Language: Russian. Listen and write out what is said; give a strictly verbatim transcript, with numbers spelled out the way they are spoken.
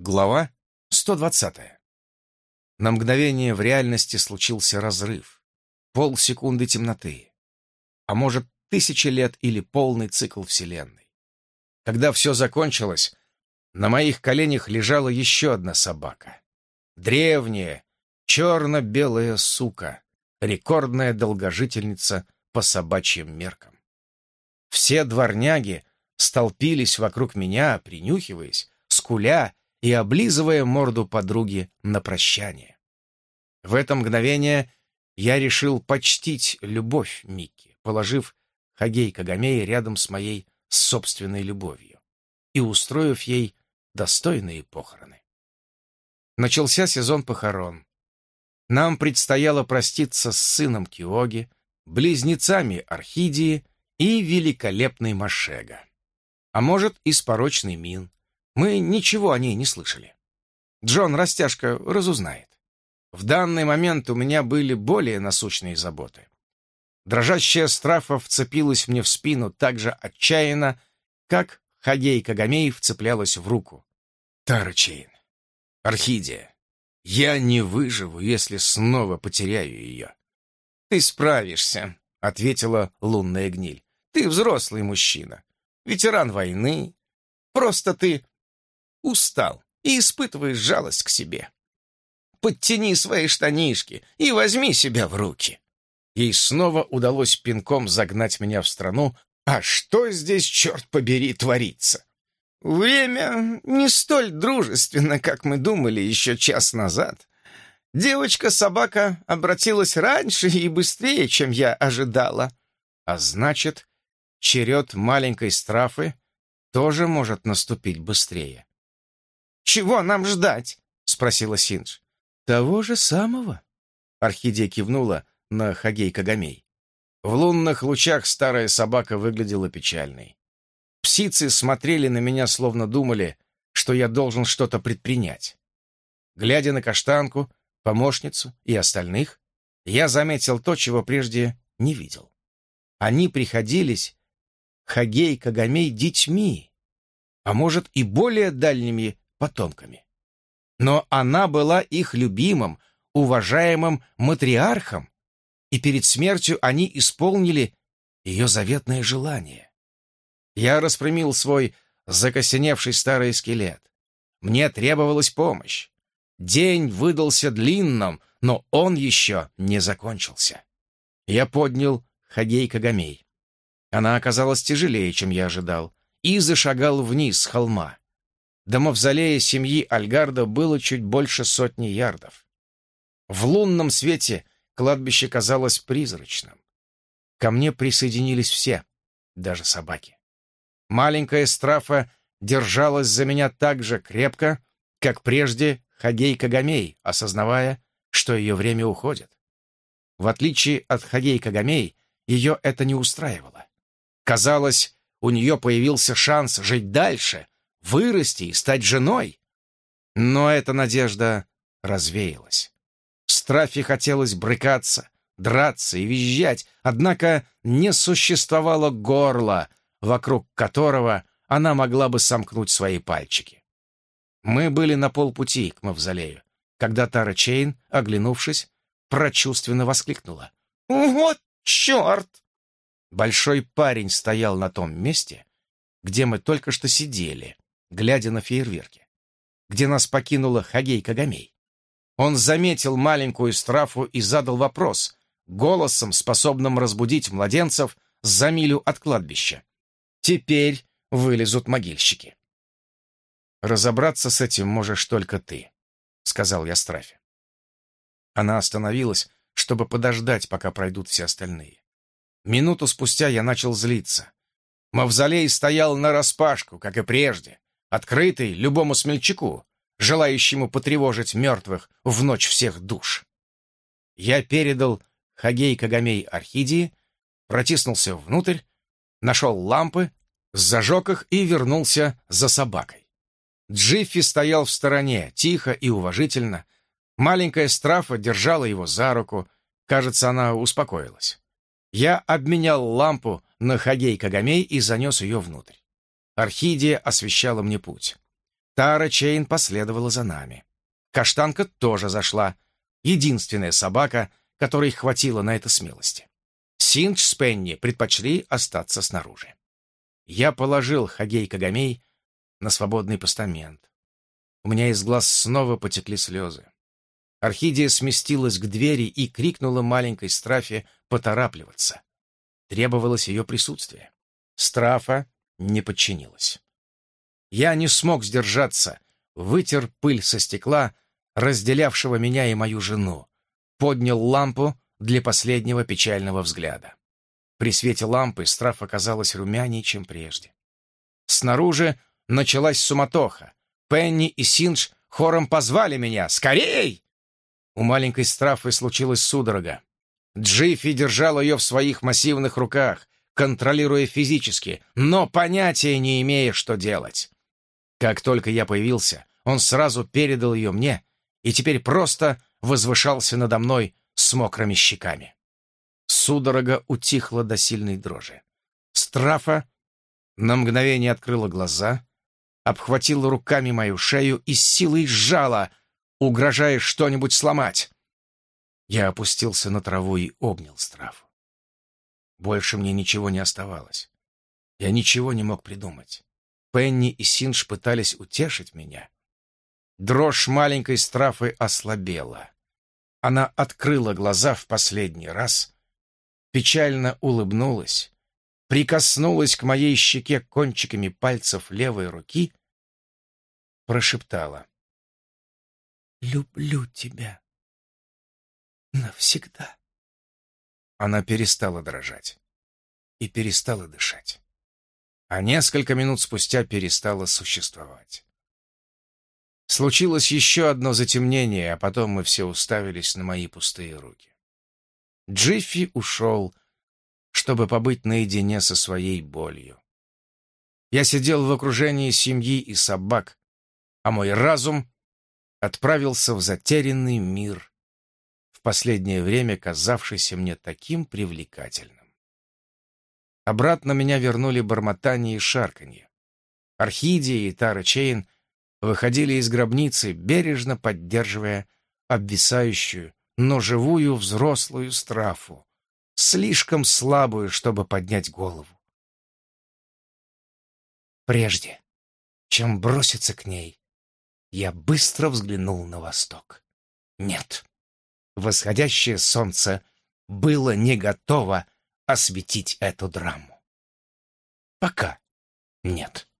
Глава сто двадцатая. На мгновение в реальности случился разрыв. Полсекунды темноты. А может, тысячи лет или полный цикл Вселенной. Когда все закончилось, на моих коленях лежала еще одна собака. Древняя, черно-белая сука, рекордная долгожительница по собачьим меркам. Все дворняги столпились вокруг меня, принюхиваясь, скуля и облизывая морду подруги на прощание. В это мгновение я решил почтить любовь Микки, положив Хагей Кагамей рядом с моей собственной любовью и устроив ей достойные похороны. Начался сезон похорон. Нам предстояло проститься с сыном Киоги, близнецами Орхидии и великолепной Машега. А может, и с порочной Мин. Мы ничего о ней не слышали. Джон Растяжка разузнает. В данный момент у меня были более насущные заботы. Дрожащая Страфа вцепилась мне в спину так же отчаянно, как Хагей Кагамей вцеплялась в руку. Тара Чейн, Орхидия, я не выживу, если снова потеряю ее. Ты справишься, — ответила лунная гниль. Ты взрослый мужчина, ветеран войны. Просто ты устал и испытываешь жалость к себе. Подтяни свои штанишки и возьми себя в руки. Ей снова удалось пинком загнать меня в страну. А что здесь, черт побери, творится? Время не столь дружественно, как мы думали еще час назад. Девочка-собака обратилась раньше и быстрее, чем я ожидала. А значит, черед маленькой Страфы тоже может наступить быстрее. «Чего нам ждать?» — спросила Синдж. «Того же самого», — Орхидия кивнула на Хагей Кагамей. В лунных лучах старая собака выглядела печальной. Псицы смотрели на меня, словно думали, что я должен что-то предпринять. Глядя на каштанку, помощницу и остальных, я заметил то, чего прежде не видел. Они приходились Хагей Кагамей детьми, а может и более дальними потомками. Но она была их любимым, уважаемым матриархом, и перед смертью они исполнили ее заветное желание. Я распрямил свой закостеневший старый скелет. Мне требовалась помощь. День выдался длинным, но он еще не закончился. Я поднял Хагей Кагамей. Она оказалась тяжелее, чем я ожидал, и зашагал вниз с холма. До мавзолея семьи Альгарда было чуть больше сотни ярдов. В лунном свете кладбище казалось призрачным. Ко мне присоединились все, даже собаки. Маленькая Страфа держалась за меня так же крепко, как прежде Хагей Кагамей, осознавая, что ее время уходит. В отличие от Хагей Кагамей, ее это не устраивало. Казалось, у нее появился шанс жить дальше, вырасти и стать женой. Но эта надежда развеялась. Страфе хотелось брыкаться, драться и визжать, однако не существовало горла, вокруг которого она могла бы сомкнуть свои пальчики. Мы были на полпути к мавзолею, когда Тара Чейн, оглянувшись, прочувственно воскликнула. «Вот черт!» Большой парень стоял на том месте, где мы только что сидели, глядя на фейерверки, где нас покинула Хагей Кагамей. Он заметил маленькую Страфу и задал вопрос, голосом, способным разбудить младенцев за милю от кладбища. Теперь вылезут могильщики. «Разобраться с этим можешь только ты», — сказал я Страфе. Она остановилась, чтобы подождать, пока пройдут все остальные. Минуту спустя я начал злиться. Мавзолей стоял нараспашку, как и прежде, открытый любому смельчаку, желающему потревожить мертвых в ночь всех душ. Я передал Хагей Кагамей Орхидии, протиснулся внутрь, нашел лампы, зажег их и вернулся за собакой. Джиффи стоял в стороне, тихо и уважительно. Маленькая Страфа держала его за руку. Кажется, она успокоилась. Я обменял лампу на Хагей Кагамей и занес ее внутрь. Орхидия освещала мне путь. Тара Чейн последовала за нами. Каштанка тоже зашла. Единственная собака, которой хватило на это смелости. Синдж с Пенни предпочли остаться снаружи. Я положил Хагей Кагамей на свободный постамент. У меня из глаз снова потекли слезы. Орхидея сместилась к двери и крикнула маленькой Страфе поторапливаться. Требовалось ее присутствие. Страфа не подчинилась. Я не смог сдержаться, вытер пыль со стекла, разделявшего меня и мою жену, поднял лампу для последнего печального взгляда. При свете лампы Страфа казалась румяней, чем прежде. Снаружи началась суматоха. Пенни и Синдж хором позвали меня: «Скорей!» У маленькой Страфы случилась судорога. Джиффи держал ее в своих массивных руках, контролируя физически, но понятия не имея, что делать. Как только я появился, он сразу передал ее мне и теперь просто возвышался надо мной с мокрыми щеками. Судорога утихла до сильной дрожи. Страфа на мгновение открыла глаза, обхватила руками мою шею и с силой сжала, угрожая что-нибудь сломать. Я опустился на траву и обнял Страфу. Больше мне ничего не оставалось. Я ничего не мог придумать. Пенни и Синдж пытались утешить меня. Дрожь маленькой Страфы ослабела. Она открыла глаза в последний раз, печально улыбнулась, прикоснулась к моей щеке кончиками пальцев левой руки, прошептала: «Люблю тебя навсегда». Она перестала дрожать и перестала дышать, а несколько минут спустя перестала существовать. Случилось еще одно затемнение, а потом мы все уставились на мои пустые руки. Джиффи ушел, чтобы побыть наедине со своей болью. Я сидел в окружении семьи и собак, а мой разум отправился в затерянный мир, в последнее время казавшийся мне таким привлекательным. Обратно меня вернули бормотание и шарканье. Орхидея и Тара Чейн выходили из гробницы, бережно поддерживая обвисающую, но живую взрослую Страфу, слишком слабую, чтобы поднять голову. Прежде чем броситься к ней, я быстро взглянул на восток. Нет, восходящее солнце было не готово осветить эту драму. Пока нет.